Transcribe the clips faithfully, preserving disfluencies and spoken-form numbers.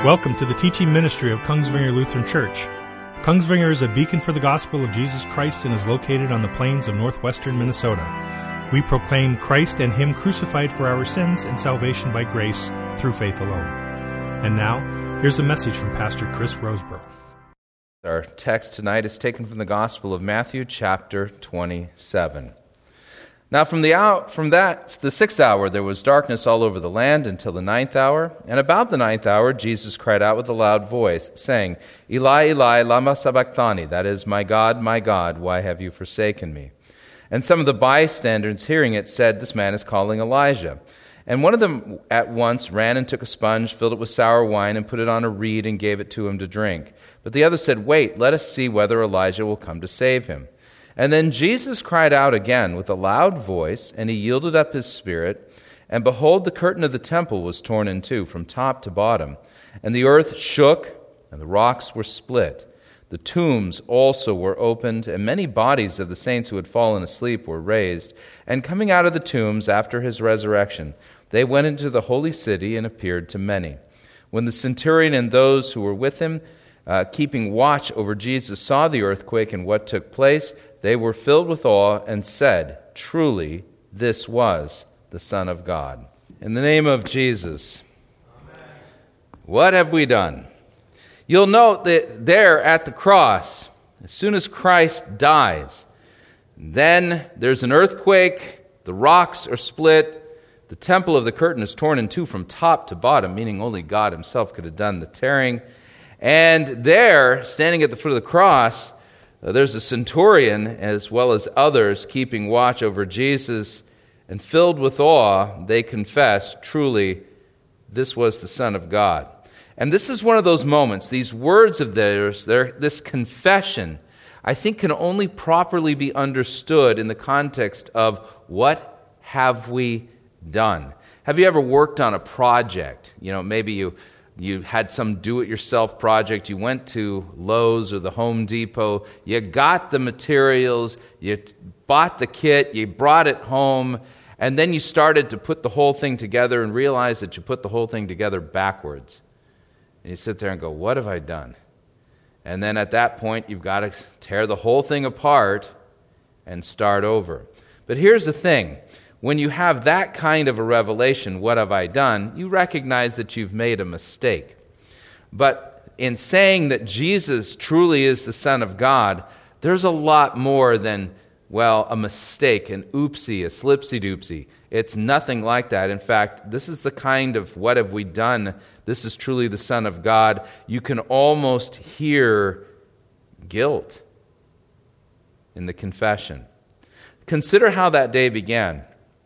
Welcome to the teaching ministry of Kongsvinger Lutheran Church. Kongsvinger is a beacon for the gospel of Jesus Christ and is located on the plains of northwestern Minnesota. We proclaim Christ and Him crucified for our sins and salvation by grace through faith alone. And now, here's a message from Pastor Chris Roseborough. Our text tonight is taken from the Gospel of Matthew, chapter twenty-seven. Now from the hour, from that, the sixth hour, there was darkness all over the land until the ninth hour. And about the ninth hour, Jesus cried out with a loud voice, saying, Eli, Eli, lama sabachthani, that is, my God, my God, why have you forsaken me? And some of the bystanders hearing it said, this man is calling Elijah. And one of them at once ran and took a sponge, filled it with sour wine, and put it on a reed and gave it to him to drink. But the other said, wait, let us see whether Elijah will come to save him. And then Jesus cried out again with a loud voice, and he yielded up his spirit. And behold, the curtain of the temple was torn in two from top to bottom. And the earth shook, and the rocks were split. The tombs also were opened, and many bodies of the saints who had fallen asleep were raised. And coming out of the tombs after his resurrection, they went into the holy city and appeared to many. When the centurion and those who were with him, uh, keeping watch over Jesus, saw the earthquake and what took place, they were filled with awe and said, truly, this was the Son of God. In the name of Jesus, Amen. What have we done? You'll note that there at the cross, as soon as Christ dies, then there's an earthquake, the rocks are split, the temple of the curtain is torn in two from top to bottom, meaning only God himself could have done the tearing. And there, standing at the foot of the cross, there's a centurion as well as others keeping watch over Jesus, and filled with awe, they confess, truly, this was the Son of God. And this is one of those moments, these words of theirs, this confession, I think can only properly be understood in the context of what have we done? Have you ever worked on a project? You know, maybe you You had some do-it-yourself project, you went to Lowe's or the Home Depot, you got the materials, you t- bought the kit, you brought it home, and then you started to put the whole thing together and realized that you put the whole thing together backwards. And you sit there and go, what have I done? And then at that point, you've got to tear the whole thing apart and start over. But here's the thing. When you have that kind of a revelation, what have I done, you recognize that you've made a mistake. But in saying that Jesus truly is the Son of God, there's a lot more than, well, a mistake, an oopsie, a slipsy-doopsie. It's nothing like that. In fact, this is the kind of what have we done, this is truly the Son of God. You can almost hear guilt in the confession. Consider how that day began.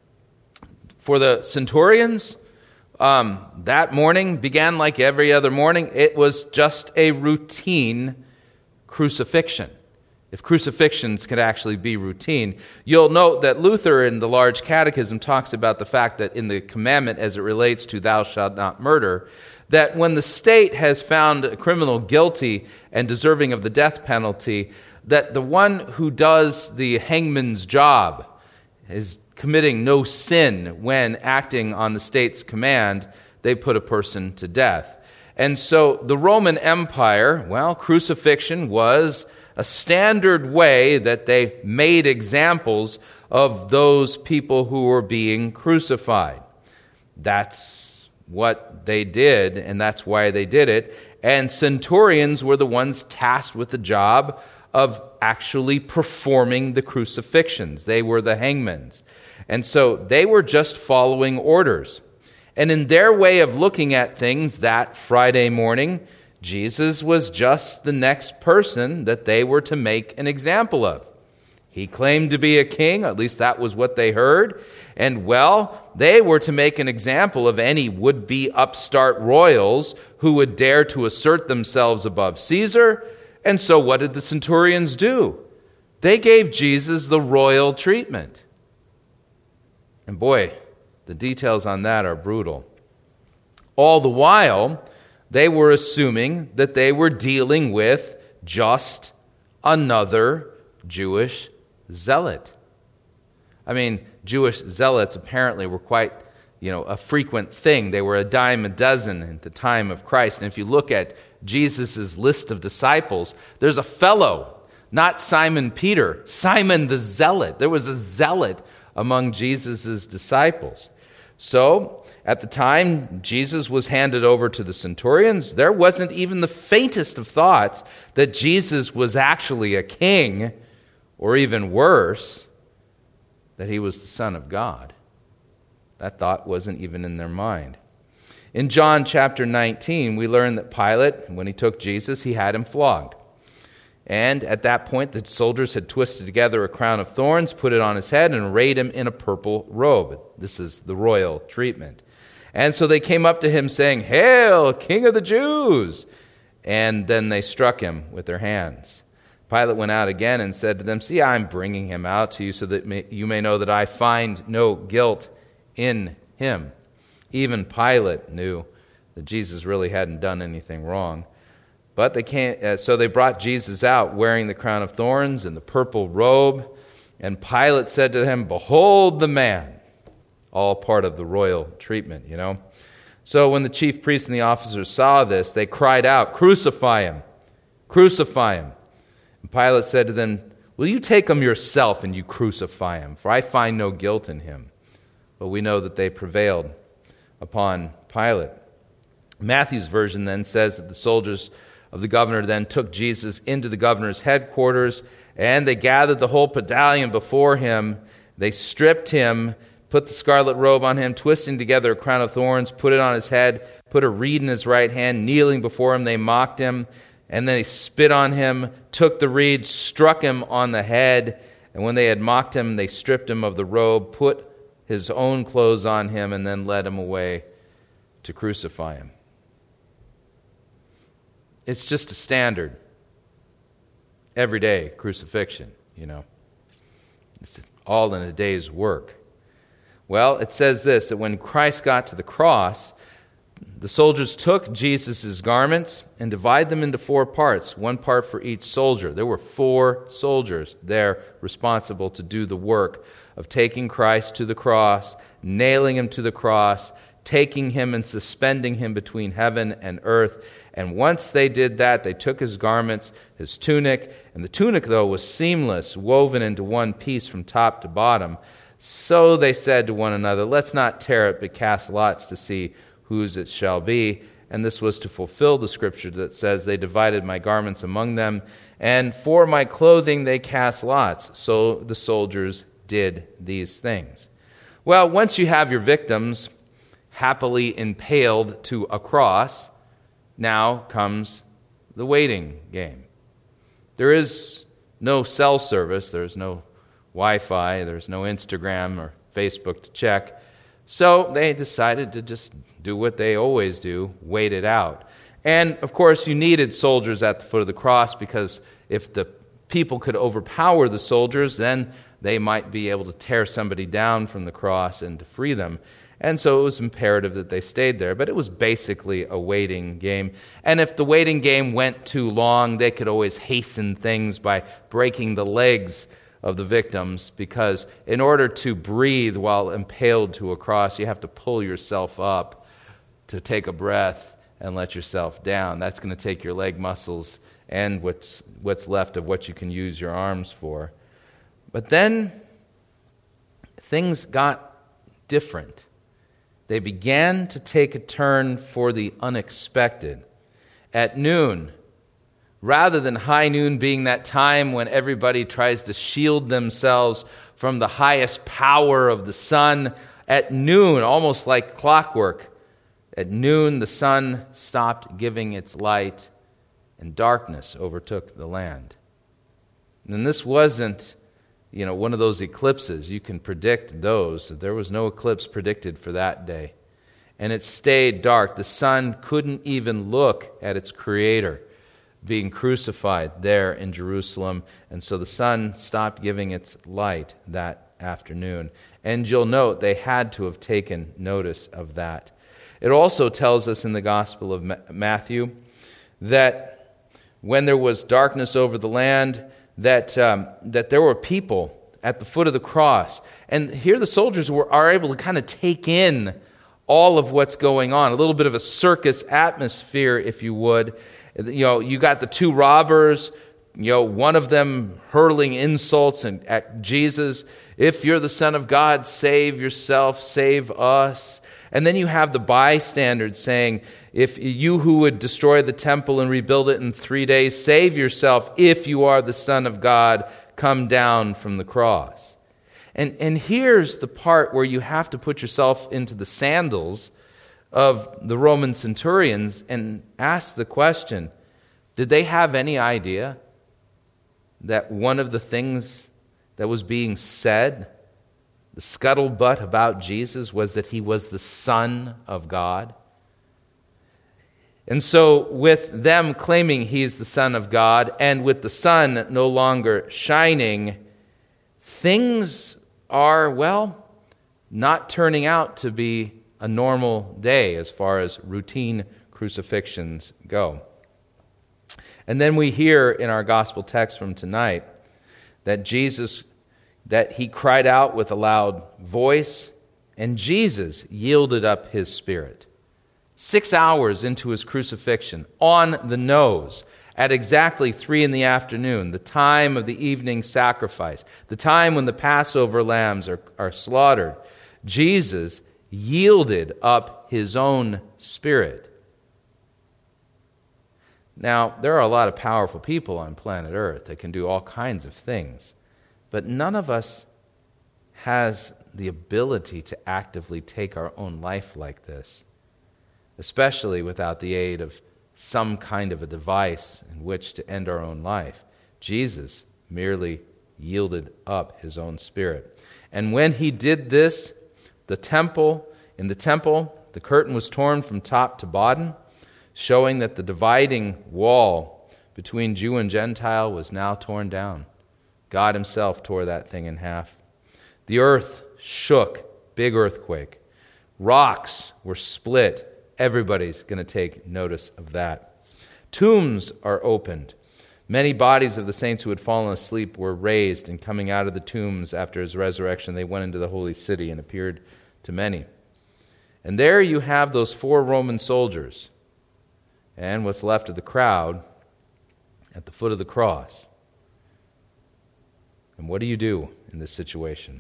For the centurions, um, that morning began like every other morning. It was just a routine crucifixion. If crucifixions could actually be routine, you'll note that Luther in the Large Catechism talks about the fact that in the commandment as it relates to thou shalt not murder, that when the state has found a criminal guilty and deserving of the death penalty, that the one who does the hangman's job is committing no sin when acting on the state's command, they put a person to death. And so the Roman Empire, well, crucifixion was a standard way that they made examples of those people who were being crucified. That's what they did, and that's why they did it. And centurions were the ones tasked with the job of actually performing the crucifixions. They were the hangmans. And so they were just following orders. And in their way of looking at things that Friday morning, Jesus was just the next person that they were to make an example of. He claimed to be a king, at least that was what they heard. And well, they were to make an example of any would-be upstart royals who would dare to assert themselves above Caesar. And so what did the centurions do? They gave Jesus the royal treatment. And boy, the details on that are brutal. All the while, they were assuming that they were dealing with just another Jewish zealot. I mean, Jewish zealots apparently were quite you know, a frequent thing. They were a dime a dozen at the time of Christ. And if you look at Jesus' list of disciples, there's a fellow, not Simon Peter, Simon the Zealot. There was a zealot among Jesus' disciples. So, at the time Jesus was handed over to the centurions, there wasn't even the faintest of thoughts that Jesus was actually a king, or even worse, that he was the Son of God. That thought wasn't even in their mind. In John chapter nineteen, we learn that Pilate, when he took Jesus, he had him flogged. And at that point, the soldiers had twisted together a crown of thorns, put it on his head, and arrayed him in a purple robe. This is the royal treatment. And so they came up to him saying, "Hail, King of the Jews!" And then they struck him with their hands. Pilate went out again and said to them, "See, I'm bringing him out to you so that may, you may know that I find no guilt in him." Even Pilate knew that Jesus really hadn't done anything wrong. But they can't. Uh, so they brought Jesus out wearing the crown of thorns and the purple robe. And Pilate said to him, "Behold the man." All part of the royal treatment, you know. So when the chief priests and the officers saw this, they cried out, "Crucify him! Crucify him!" And Pilate said to them, "Will you take him yourself and you crucify him? For I find no guilt in him." But we know that they prevailed upon Pilate. Matthew's version then says that the soldiers of the governor then took Jesus into the governor's headquarters, and they gathered the whole battalion before him. They stripped him, put the scarlet robe on him, twisting together a crown of thorns, put it on his head, put a reed in his right hand. Kneeling before him, they mocked him, and then they spit on him, took the reed, struck him on the head. And when they had mocked him, they stripped him of the robe, put his own clothes on him, and then led him away to crucify him. It's just a standard, everyday crucifixion, you know. It's all in a day's work. Well, it says this, that when Christ got to the cross, the soldiers took Jesus' garments and divided them into four parts, one part for each soldier. There were four soldiers there responsible to do the work of taking Christ to the cross, nailing him to the cross, taking him and suspending him between heaven and earth. And once they did that, they took his garments, his tunic, and the tunic, though, was seamless, woven into one piece from top to bottom. So they said to one another, "Let's not tear it, but cast lots to see whose it shall be." And this was to fulfill the scripture that says, "They divided my garments among them, and for my clothing they cast lots." So the soldiers did these things. Well, once you have your victims happily impaled to a cross, now comes the waiting game. There is no cell service, there's no Wi-Fi, there's no Instagram or Facebook to check. So they decided to just do what they always do, wait it out. And of course you needed soldiers at the foot of the cross, because if the people could overpower the soldiers, then they might be able to tear somebody down from the cross and to free them. And so it was imperative that they stayed there. But it was basically a waiting game. And if the waiting game went too long, they could always hasten things by breaking the legs of the victims, because in order to breathe while impaled to a cross, you have to pull yourself up to take a breath and let yourself down. That's going to take your leg muscles and what's what's left of what you can use your arms for. But then things got different. They began to take a turn for the unexpected. At noon, rather than high noon being that time when everybody tries to shield themselves from the highest power of the sun, at noon, almost like clockwork, at noon the sun stopped giving its light and darkness overtook the land. And this wasn't, you know, one of those eclipses. You can predict those. There was no eclipse predicted for that day. And it stayed dark. The sun couldn't even look at its Creator being crucified there in Jerusalem. And so the sun stopped giving its light that afternoon. And you'll note they had to have taken notice of that. It also tells us in the Gospel of Matthew that when there was darkness over the land, that um, that there were people at the foot of the cross. And here the soldiers were are able to kind of take in all of what's going on, a little bit of a circus atmosphere, if you would. You know, you got the two robbers, you know, one of them hurling insults and at Jesus. If you're the Son of God, save yourself, save us. And then you have the bystanders saying, if you who would destroy the temple and rebuild it in three days, save yourself. If you are the Son of God, come down from the cross. And, and here's the part where you have to put yourself into the sandals of the Roman centurions and ask the question, did they have any idea that one of the things that was being said, the scuttlebutt about Jesus, was that he was the Son of God? And so with them claiming he is the Son of God, and with the sun no longer shining, things are, well, not turning out to be a normal day as far as routine crucifixions go. And then we hear in our gospel text from tonight that Jesus, that he cried out with a loud voice, and Jesus yielded up his spirit. Six hours into his crucifixion, on the nose, at exactly three in the afternoon, the time of the evening sacrifice, the time when the Passover lambs are, are slaughtered, Jesus yielded up his own spirit. Now, there are a lot of powerful people on planet Earth that can do all kinds of things, but none of us has the ability to actively take our own life like this, especially without the aid of some kind of a device in which to end our own life. Jesus merely yielded up his own spirit. And when he did this, the temple, in the temple, the curtain was torn from top to bottom, showing that the dividing wall between Jew and Gentile was now torn down. God himself tore that thing in half. The earth shook, big earthquake. Rocks were split. Everybody's going to take notice of that. Tombs are opened. Many bodies of the saints who had fallen asleep were raised, and coming out of the tombs after his resurrection, they went into the holy city and appeared to many. And there you have those four Roman soldiers and what's left of the crowd at the foot of the cross. And what do you do in this situation?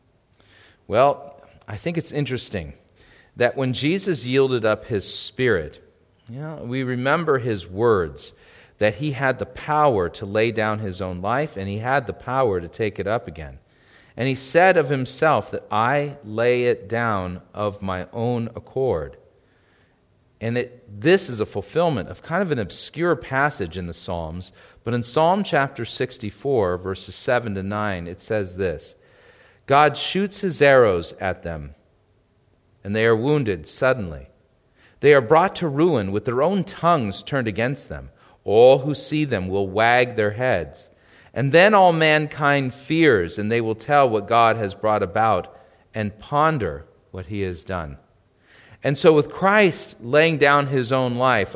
Well, I think it's interesting that when Jesus yielded up his spirit, you know, we remember his words, that he had the power to lay down his own life, and he had the power to take it up again. And he said of himself that I lay it down of my own accord. And it, this is a fulfillment of kind of an obscure passage in the Psalms, but in Psalm chapter sixty-four, verses seven to nine, it says this, God shoots his arrows at them, and they are wounded suddenly. They are brought to ruin with their own tongues turned against them. All who see them will wag their heads. And then all mankind fears, and they will tell what God has brought about and ponder what he has done. And so with Christ laying down his own life,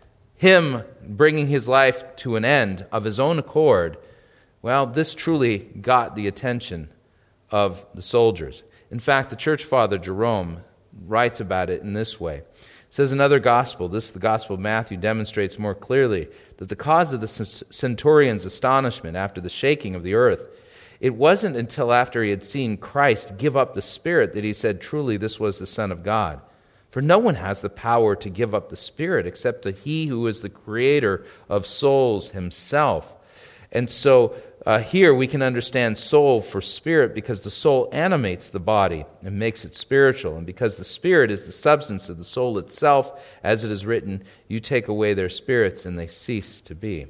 him bringing his life to an end of his own accord, well, this truly got the attention of the soldiers. In fact, the church father Jerome writes about it in this way. It says another gospel, this the Gospel of Matthew, demonstrates more clearly that the cause of the centurion's astonishment after the shaking of the earth, it wasn't until after he had seen Christ give up the Spirit that he said, truly this was the Son of God. For no one has the power to give up the Spirit except to he who is the creator of souls himself. And so uh, here we can understand soul for spirit because the soul animates the body and makes it spiritual. And because the Spirit is the substance of the soul itself, as it is written, you take away their spirits and they cease to be.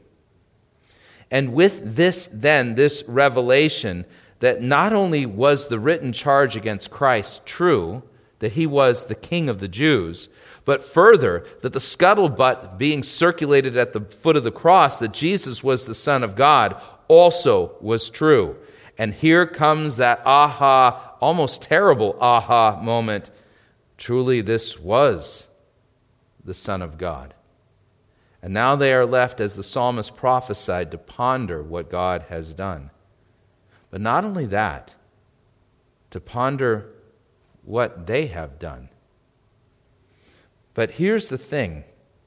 And with this then, this revelation that not only was the written charge against Christ true, that he was the King of the Jews, but further, that the scuttlebutt being circulated at the foot of the cross, that Jesus was the Son of God, also was true. And here comes that aha, almost terrible aha moment. Truly, this was the Son of God. And now they are left, as the psalmist prophesied, to ponder what God has done. But not only that, to ponder what they have done. But here's the thing.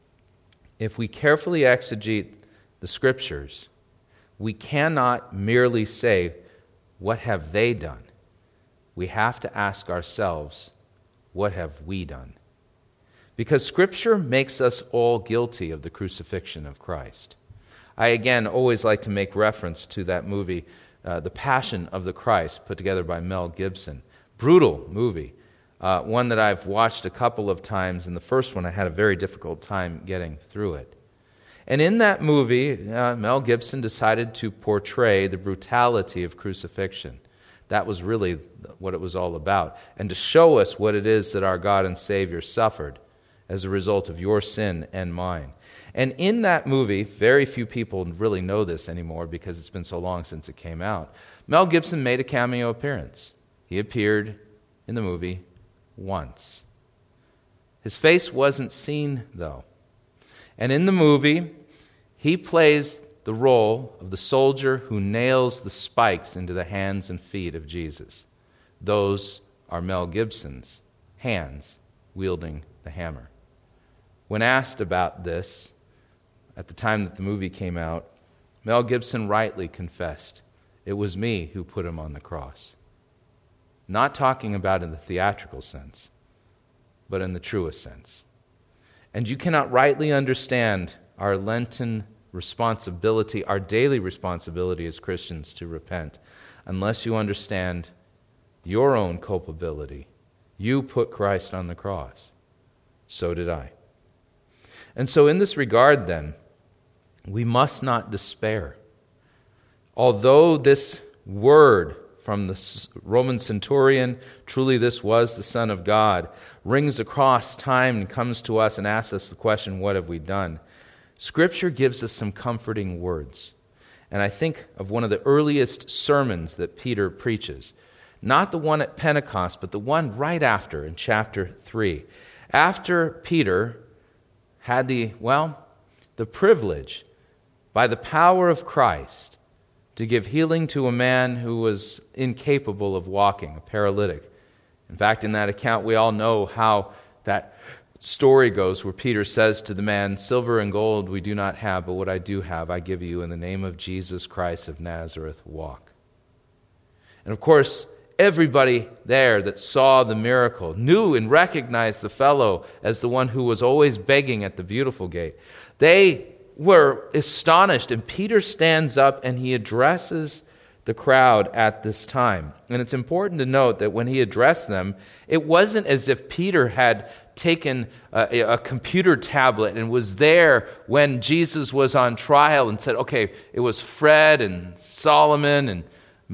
If we carefully exegete the Scriptures, we cannot merely say, what have they done? We have to ask ourselves, what have we done? Because Scripture makes us all guilty of the crucifixion of Christ. I, again, always like to make reference to that movie, uh, The Passion of the Christ, put together by Mel Gibson. Brutal movie. Uh, one that I've watched a couple of times, and the first one I had a very difficult time getting through it. And in that movie, uh, Mel Gibson decided to portray the brutality of crucifixion. That was really what it was all about. And to show us what it is that our God and Savior suffered as a result of your sin and mine. And in that movie, very few people really know this anymore because it's been so long since it came out, Mel Gibson made a cameo appearance. He appeared in the movie once. His face wasn't seen, though. And in the movie, he plays the role of the soldier who nails the spikes into the hands and feet of Jesus. Those are Mel Gibson's hands wielding the hammer. When asked about this, at the time that the movie came out, Mel Gibson rightly confessed, it was me who put him on the cross. Not talking about in the theatrical sense, but in the truest sense. And you cannot rightly understand our Lenten responsibility, our daily responsibility as Christians to repent, unless you understand your own culpability. You put Christ on the cross. So did I. And so in this regard, then, we must not despair. Although this word from the Roman centurion, truly this was the Son of God, rings across time and comes to us and asks us the question, what have we done? Scripture gives us some comforting words. And I think of one of the earliest sermons that Peter preaches. Not the one at Pentecost, but the one right after in chapter three. After Peter had the, well, the privilege, by the power of Christ, to give healing to a man who was incapable of walking, a paralytic. In fact, in that account, we all know how that story goes, where Peter says to the man, silver and gold we do not have, but what I do have I give you in the name of Jesus Christ of Nazareth, walk. And of course, everybody there that saw the miracle knew and recognized the fellow as the one who was always begging at the Beautiful Gate. They were astonished, and Peter stands up and he addresses the crowd at this time. And it's important to note that when he addressed them, it wasn't as if Peter had taken a, a computer tablet and was there when Jesus was on trial and said, okay, it was Fred and Solomon and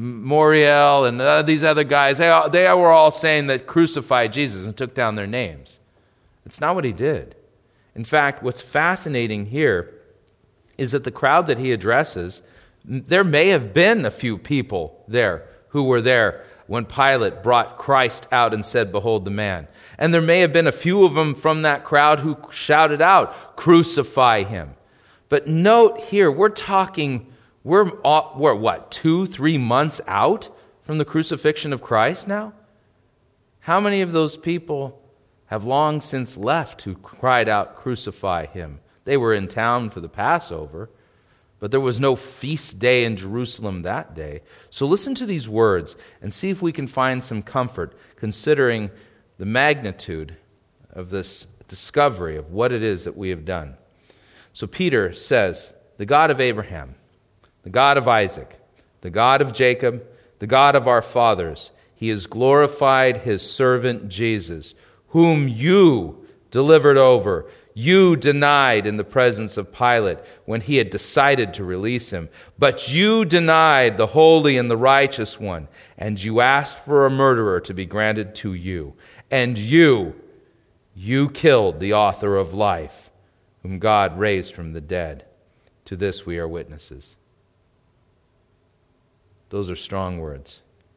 Moriel and uh, these other guys, they, all, they were all saying that crucified Jesus and took down their names. It's not what he did. In fact, what's fascinating here is that the crowd that he addresses, there may have been a few people there who were there when Pilate brought Christ out and said, behold the man. And there may have been a few of them from that crowd who shouted out, crucify him. But note here, we're talking, we're, we're what, two, three months out from the crucifixion of Christ now? How many of those people have long since left who cried out, crucify him? They were in town for the Passover, but there was no feast day in Jerusalem that day. So listen to these words and see if we can find some comfort considering the magnitude of this discovery of what it is that we have done. So Peter says, the God of Abraham, the God of Isaac, the God of Jacob, the God of our fathers, he has glorified his servant Jesus, whom you delivered over. You denied in the presence of Pilate when he had decided to release him. But you denied the holy and the righteous one, and you asked for a murderer to be granted to you. And you, you killed the author of life, whom God raised from the dead. To this we are witnesses. Those are strong words.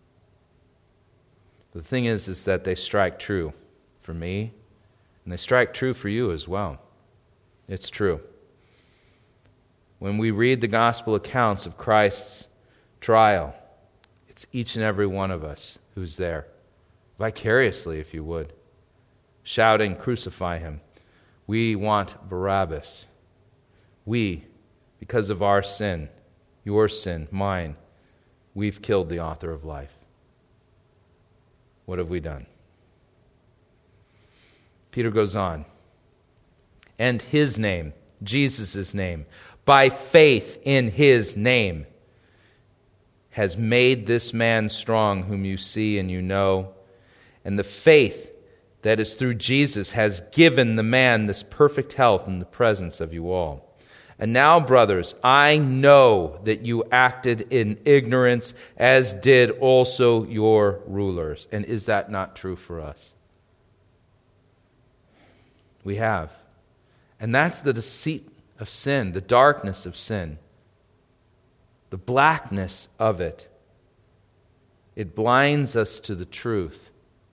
The thing is, is that they strike true for me, and they strike true for you as well. It's true. When we read the gospel accounts of Christ's trial, it's each and every one of us who's there, vicariously, if you would, shouting, crucify him. We want Barabbas. We, because of our sin, your sin, mine, we've killed the author of life. What have we done? Peter goes on. And his name, Jesus' name, by faith in his name, has made this man strong whom you see and you know. And the faith that is through Jesus has given the man this perfect health in the presence of you all. And now, brothers, I know that you acted in ignorance, as did also your rulers. And is that not true for us? We have. And that's the deceit of sin, the darkness of sin, the blackness of it. It blinds us to the truth.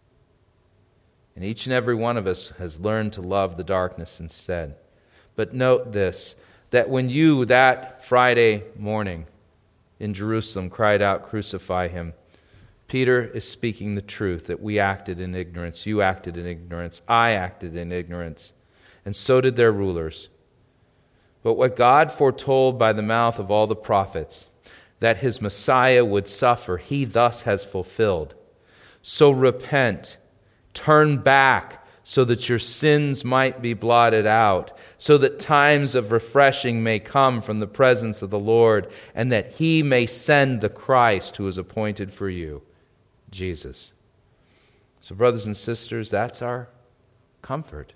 And each and every one of us has learned to love the darkness instead. But note this, that when you, that Friday morning in Jerusalem, cried out, "Crucify him," Peter is speaking the truth, that we acted in ignorance, you acted in ignorance, I acted in ignorance, and so did their rulers. But what God foretold by the mouth of all the prophets, that his Messiah would suffer, he thus has fulfilled. So repent, turn back, so that your sins might be blotted out, so that times of refreshing may come from the presence of the Lord, and that he may send the Christ who is appointed for you, Jesus. So, brothers and sisters, that's our comfort.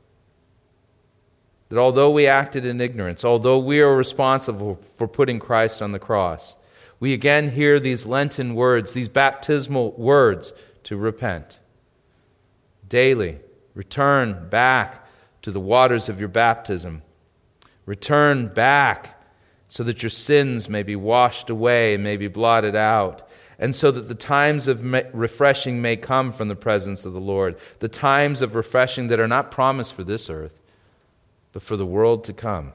That although we acted in ignorance, although we are responsible for putting Christ on the cross, we again hear these Lenten words, these baptismal words to repent. Daily, return back to the waters of your baptism. Return back so that your sins may be washed away and may be blotted out, and so that the times of refreshing may come from the presence of the Lord, the times of refreshing that are not promised for this earth, but for the world to come.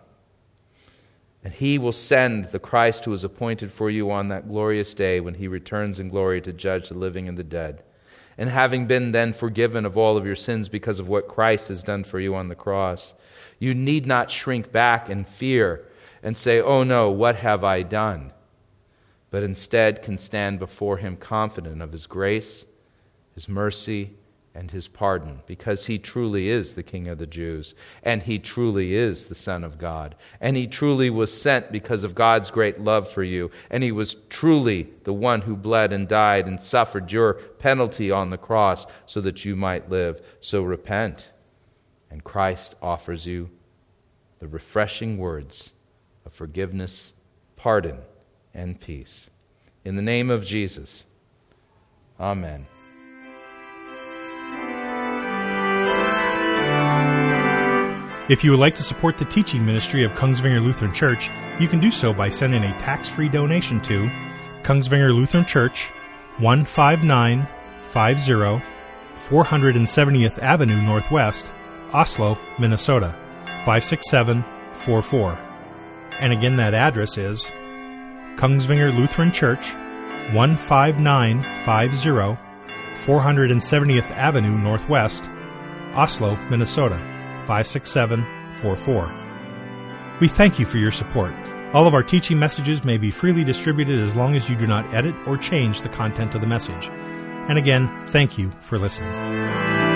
And he will send the Christ who is appointed for you on that glorious day when he returns in glory to judge the living and the dead. And having been then forgiven of all of your sins because of what Christ has done for you on the cross, you need not shrink back in fear and say, "Oh no, what have I done?" But instead can stand before him confident of his grace, his mercy, and his pardon, because he truly is the King of the Jews, and he truly is the Son of God, and he truly was sent because of God's great love for you, and he was truly the one who bled and died and suffered your penalty on the cross so that you might live. So repent, and Christ offers you the refreshing words of forgiveness, pardon, and peace. In the name of Jesus, amen. If you would like to support the teaching ministry of Kongsvinger Lutheran Church, you can do so by sending a tax-free donation to Kongsvinger Lutheran Church, one five nine five zero, four hundred seventieth Avenue Northwest, Oslo, Minnesota, five six seven four four. And again, that address is Kongsvinger Lutheran Church, one five nine five zero, four hundred seventieth Avenue Northwest, Oslo, Minnesota, five six seven four four. We thank you for your support. All of our teaching messages may be freely distributed as long as you do not edit or change the content of the message. And again, thank you for listening.